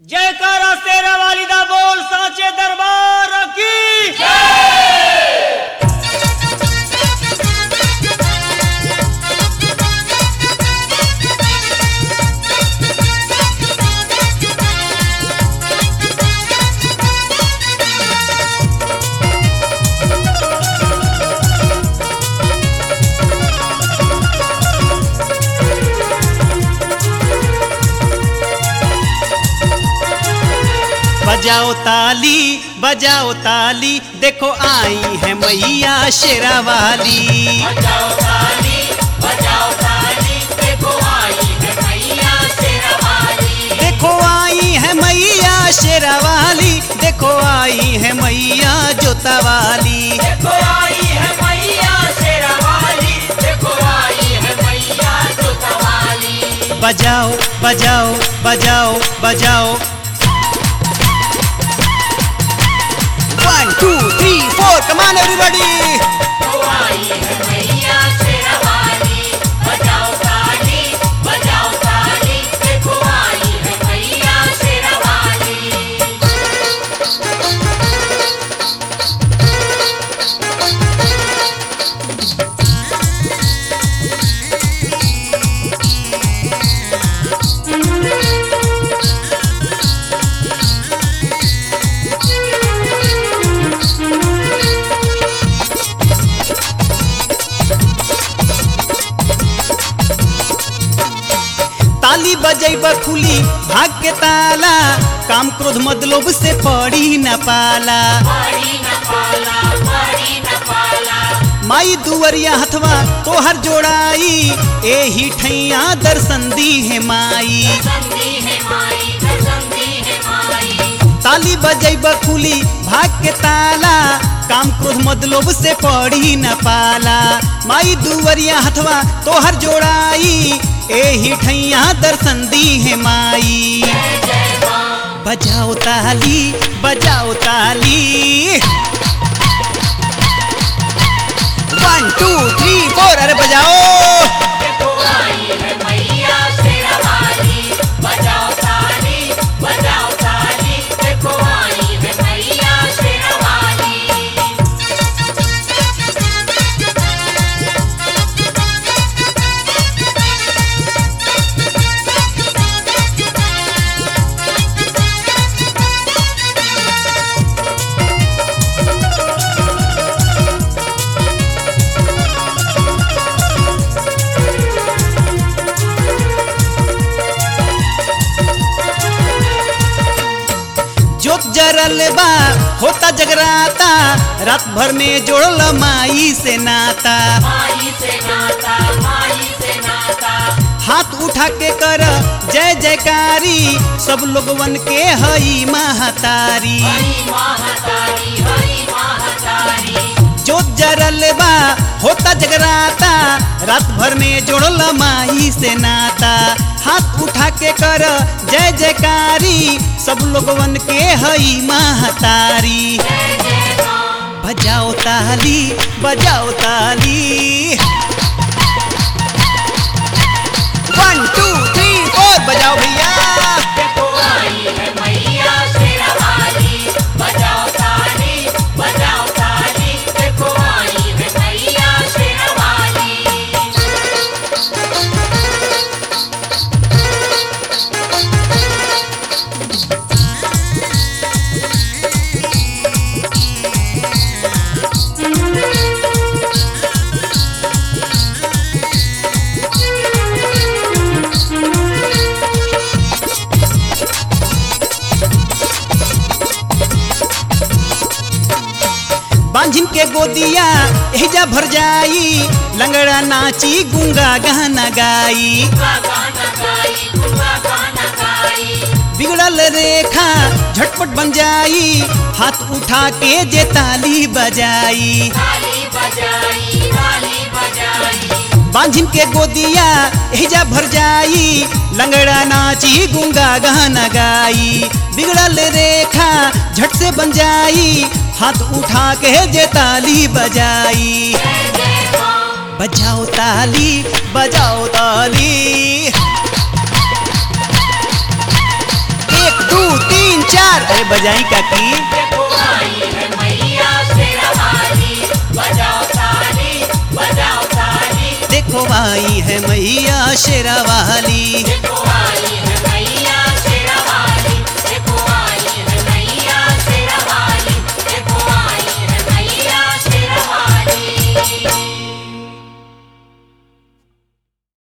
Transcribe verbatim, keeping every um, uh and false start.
जयकारा शेरा वालिदा बोल सांचे दरबार की बजाओ ताली बजाओ ताली देखो आई है मैया शेरा वाली। बजाओ ताली बजाओ ताली देखो आई है मैया शेरा वाली। देखो आई है मैया शेरा वाली, देखो आई है मैया जोता वाली। देखो आई है मैया शेरा वाली, देखो आई है मैया जोता वाली। बजाओ बजाओ बजाओ बजाओ वन टू थ्री फोर कमान एवरीबॉडी। तो आई है मैया शेरा वाली। बजाओ ताली बजाओ ताली देखो आई है मैया शेरा वाली। ताली बजैब खुली भाग के ताला, काम क्रोध मदलोब से पड़ी न पाला। पड़ी न पाला पड़ी न पाला। माई दुवरिया हथवा तोहर जोड़ाई, एही ठैया दर्शन दी है माई। संदी है माई संदी है माई। ताली बजैब खुली भाग के ताला, काम क्रोध मदलोब से पड़ी न पाला। माई दुवरिया हथवा तोहर जोड़ाई, एही ठैया दर्शन दी है माई। जय जय मां। बजाओ ताली बजाओ ताली वन टू थ्री फोर अरे बजाओ। देखो आई है मैया शेरा वाली। बजाओ ताली बजाओ ताली देखो आई है मैया शेरा वाली। जोत जरल बा होता जगराता, रात भर में जोड़ल माई से नाता। माई से नाता माई से नाता। हाथ उठा के कर जय जयकारी, सब लोगवन के हई महतारी। हरी महातारी हरी महातारी। जोत जरल बा होता जगराता, रात भर में जोड़ल माई से नाता। हाथ उठा के कर जय जयकारी, सब लोगवन के हई महतारी। जय जय मां। बजाओ ताली बजाओ ताली वन टू थ्री फोर बजाओ भैया। देखो आई है मैया शेरा वाली। बजाओ ताली बजाओ ताली देखो आई है मैया शेरा वाली। बांझिन के गोदिया एहिजा भर जाई, लंगड़ा नाची गुंगा गाना गाई। गाना गाई गुंगा गाना गाई। बिगड़ल रेखा झटपट बन जाई, हाथ उठा के जे ताली बजाई। ताली बजाई ताली बजाई। बांझिन के गोदिया एहिजा भर जाई, लंगड़ा नाची गुंगा गाना गाई। बिगड़ल रेखा झट से बन जाई, हाथ उठा के जे ताली बजाई। जय जय मां। बजाओ ताली बजाओ ताली एक दो तीन चार अरे बजाई काकी। देखो आई है मैया शेरा वाली, बजाओ ताली बजाओ ताली। देखो आई है मैया शेरा वाली, देखो